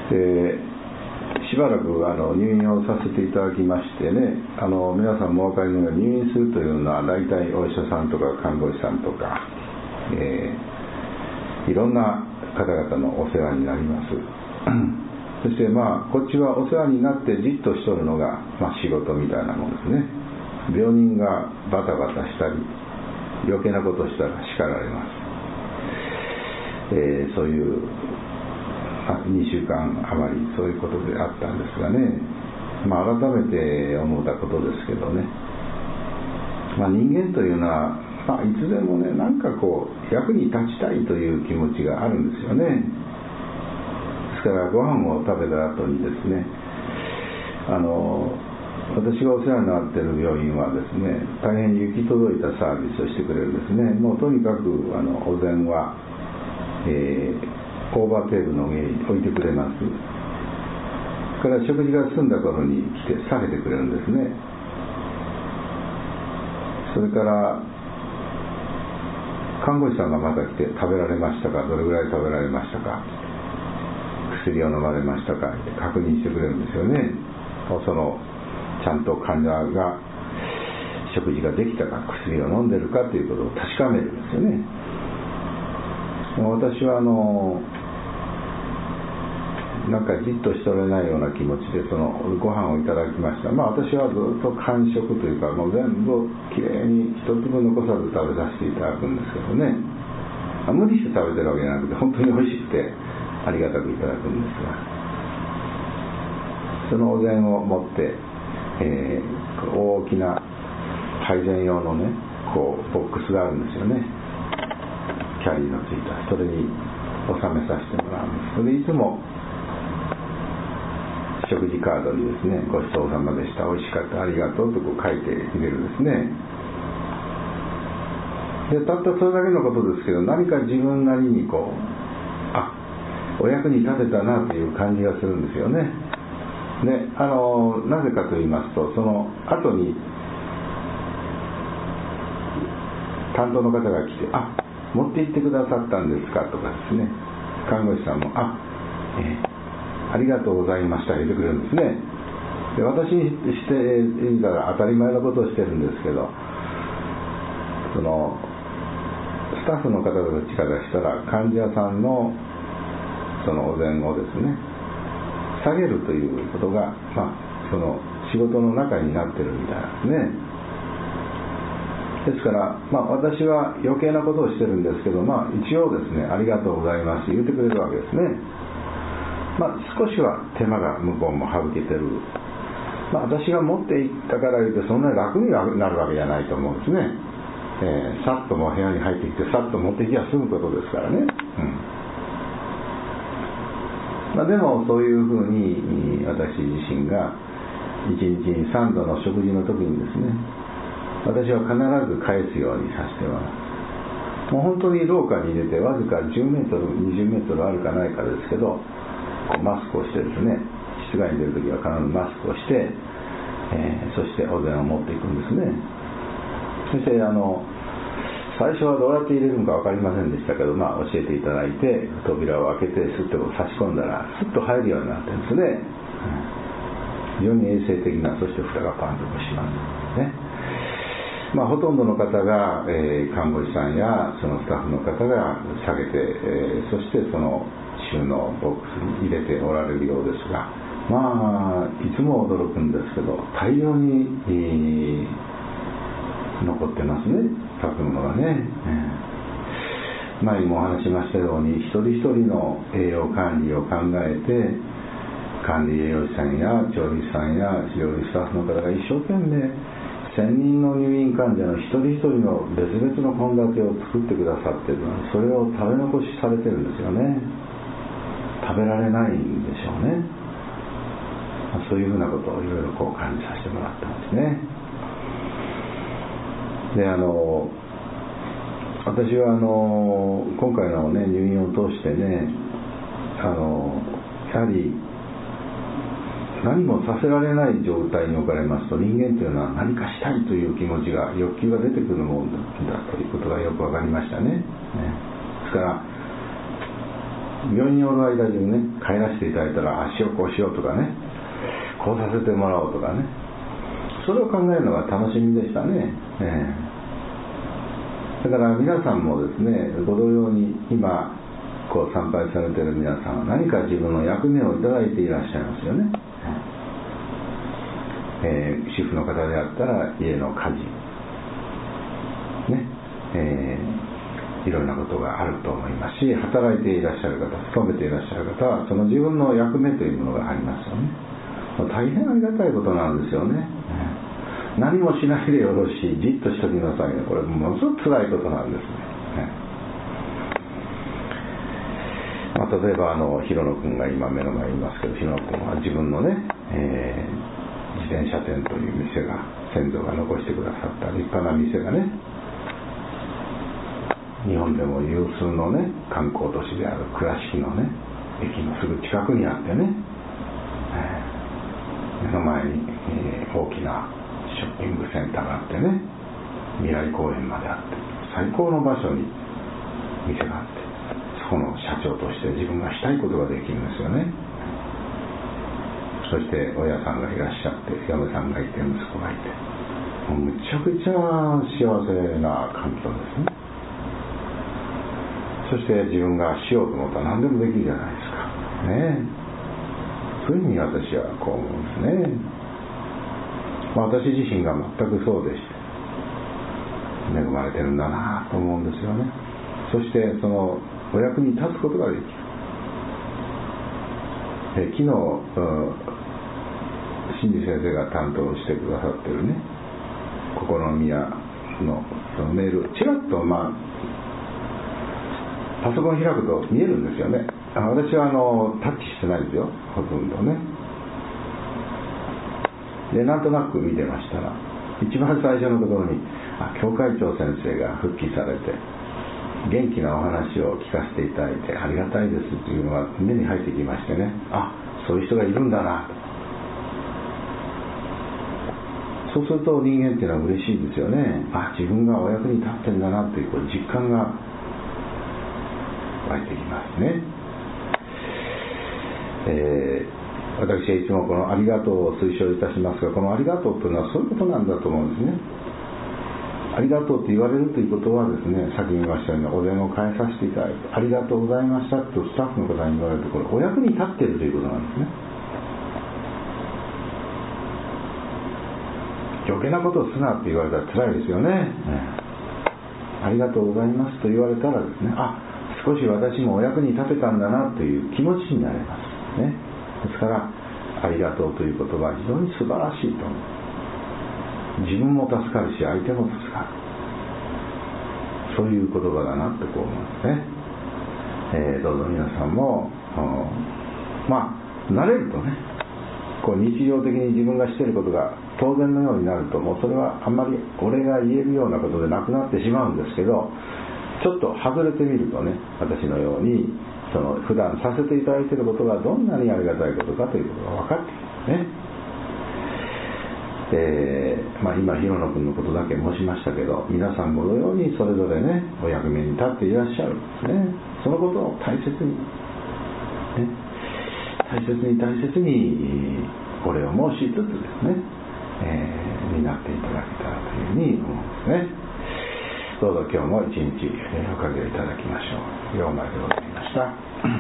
でしばらく入院をさせていただきましてね、皆さんもお分かりのように入院するというのは大体お医者さんとか看護師さんとか、いろんな方々のお世話になりますそしてこっちはお世話になってじっとしとるのが、仕事みたいなもんですね。病人がバタバタしたり余計なことをしたら叱られます、そういう2週間余りそういうことであったんですがね、改めて思ったことですけどね、人間というのは、いつでもね、なんか役に立ちたいという気持ちがあるんですよね。ですからご飯を食べた後にですね、私がお世話になっている病院はですね、大変行き届いたサービスをしてくれるんですね。もうとにかくお膳は、オーバーテーブルの上に置いてくれます。から食事が済んだ頃に来て下げてくれるんですね。それから看護師さんがまた来て、食べられましたか、どれぐらい食べられましたか、薬を飲まれましたかって確認してくれるんですよね。ちゃんと患者が食事ができたか、薬を飲んでるかということを確かめるんですよね。私はなんかじっとしとれないような気持ちでご飯をいただきました。私はずっと完食というか、もう全部きれいに一粒残さず食べさせていただくんですけどね、無理して食べてるわけじゃなくて、本当に美味しくてありがたくいただくんですが、そのお膳を持って、大きな配膳用のね、ボックスがあるんですよね。キャリーのついた、それに収めさせてもらうんです。それでいつも食事カードにですね、ごちそうさまでした、美味しかった、ありがとうと書いて入れるんですね。でたったそれだけのことですけど、何か自分なりにお役に立てたなという感じがするんですよね。でなぜかと言いますと、その後に担当の方が来て、持って行ってくださったんですかとかですね、看護師さんもありがとうございました言ってくれるんですね。で私にしてみたら当たり前のことをしてるんですけど、スタッフの方たちからしたら患者さんのそのお膳をですね下げるということが、その仕事の中になってるみたいなんですね。ですから、私は余計なことをしてるんですけど、一応ですね、ありがとうございます言ってくれるわけですね。少しは手間が向こうも省けてる。私が持っていったから言ってそんなに楽になるわけじゃないと思うんですね。さっともう部屋に入ってきてさっと持ってきゃ済むことですからね。でもそういうふうに私自身が1日に3度の食事の時にですね、私は必ず返すようにさせてもらう。もう本当に廊下に出てわずか10メートル20メートルあるかないかですけど、マスクをしてですね、室外に出るときは必ずマスクをして、そしてお膳を持っていくんですね。そして最初はどうやって入れるのか分かりませんでしたけど、教えていただいて扉を開けてスッと差し込んだらスッと入るようになってるんですね。非常に衛生的な、そして蓋がパンとしますね。ほとんどの方が、看護師さんやそのスタッフの方が下げて、そしてその収納ボックスに入れておられるようですが、いつも驚くんですけど、大量に、残ってますね、食べ物がね。前にもお話ししましたように、一人一人の栄養管理を考えて、管理栄養士さんや調理師さんや料理スタッフの方が一生懸命1000人の入院患者の一人一人の別々の献立を作ってくださっているのに、それを食べ残しされてるんですよね。食べられないんでしょうね。そういうふうなことをいろいろ感じさせてもらったんですね。で私は今回の、入院を通してね、やはり何もさせられない状態に置かれますと、人間というのは何かしたいという気持ちが、欲求が出てくるものだということがよく分かりましたね。ですから病院におる間中ね、帰らせていただいたら足をこうしようとかね、こうさせてもらおうとかね、それを考えるのが楽しみでしたね。だから皆さんもですね、ご同様に今こう参拝されている皆さんは何か自分の役目をいただいていらっしゃいますよね。主婦の方であったら家の家事ね、いろんなことがあると思いますし、働いていらっしゃる方、勤めていらっしゃる方はその自分の役目というものがありますよね。大変ありがたいことなんですよね。何もしないでよろしい、じっとしときなさいね。これものすごく辛いことなんですね。例えば広野君が今目の前にいますけど、広野君は自分のね、自転車店という店が先祖が残してくださった立派な店がね、日本でも有数のね観光都市である倉敷のね駅のすぐ近くにあってね、目の前に、大きなショッピングセンターがあってね、未来公園まであって最高の場所に店があって、そこの社長として自分がしたいことができるんですよね。そして親さんがいらっしゃって、嫁さんがいて、息子がいて、もうむちゃくちゃ幸せな環境ですね。そして自分がしようと思ったら何でもできるじゃないですかね。そういうふうに私はこう思うんですね。私自身が全くそうでして、恵まれてるんだなと思うんですよね。そしてそのお役に立つことができる。昨日真治先生が担当してくださってるね、心の宮のそのメール、ちらっとパソコン開くと見えるんですよね。私はタッチしてないですよ、ほとんどね。でなんとなく見てましたら、一番最初のところに教会長先生が復帰されて元気なお話を聞かせていただいてありがたいですというのが目に入ってきましてね、そういう人がいるんだなと。そうすると人間っていうのは嬉しいですよね。自分がお役に立ってんだなという実感が湧いてきますね。私はいつもこのありがとうを推奨いたしますが、このありがとうというのはそういうことなんだと思うんですね。ありがとうと言われるということはですね、さっき言いましたようにお礼を返させていただいて、ありがとうございましたとスタッフの方に言われると、これお役に立っているということなんですね。余計なことをすなって言われたら辛いですよね。ありがとうございますと言われたらですね、少し私もお役に立てたんだなという気持ちになれますね。ですからありがとうという言葉は非常に素晴らしいと思う。自分も助かるし相手も助かる、そういう言葉だなってこう思うんですね。どうぞ皆さんも慣れるとね、こう日常的に自分がしていることが当然のようになると、もうそれはあんまり俺が言えるようなことでなくなってしまうんですけど、ちょっと外れてみるとね、私のようにその普段させていただいていることがどんなにありがたいことかということが分かってきますね。今広野君のことだけ申しましたけど、皆さんも同様にそれぞれねお役目に立っていらっしゃるんですね。そのことを大切に、大切にお礼を申しつつですね、担っていただけたらというふうに思うんですね。どうぞ今日も一日おかげいただきましょう。ようまでございました。